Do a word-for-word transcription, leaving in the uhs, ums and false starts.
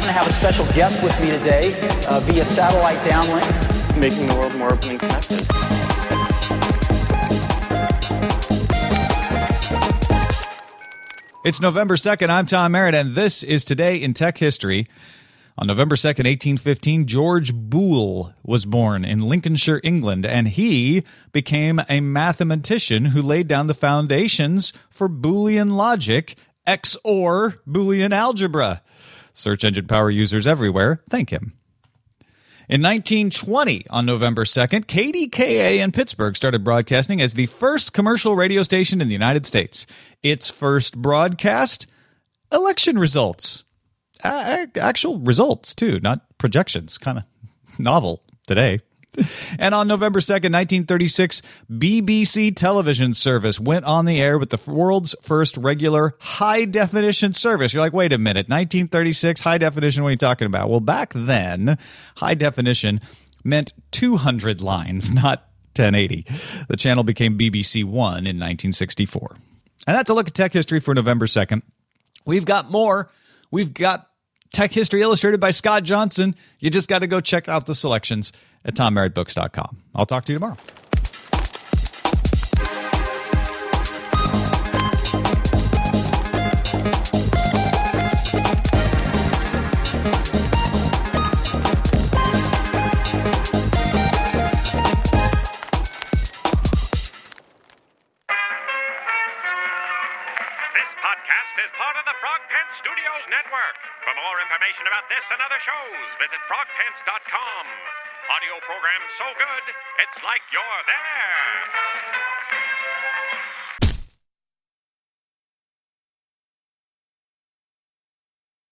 happen to have a special guest with me today uh, via satellite downlink. Making the world more open and connected. It's November second. I'm Tom Merritt, and this is Today in Tech History. On November second, eighteen fifteen, George Boole was born in Lincolnshire, England, and he became a mathematician who laid down the foundations for Boolean logic, X O R Boolean algebra. Search engine power users everywhere thank him. In nineteen twenty, on November second, K D K A in Pittsburgh started broadcasting as the first commercial radio station in the United States. Its first broadcast, election results. Uh, actual results, too, not projections. Kind of novel today. And on November second, nineteen thirty-six, B B C television service went on the air with the world's first regular high-definition service. You're like, wait a minute, nineteen thirty-six, high-definition, what are you talking about? Well, back then, high-definition meant two hundred lines, not ten eighty. The channel became B B C One in nineteen sixty-four. And that's a look at tech history for November second. We've got more. We've got Tech History Illustrated by Scott Johnson. You just got to go check out the selections at tom merritt books dot com. I'll talk to you tomorrow. This podcast is part of the Frog Pants Studios Network. For more information about this and other shows, visit frog pants dot com. Audio program so good, it's like you're there.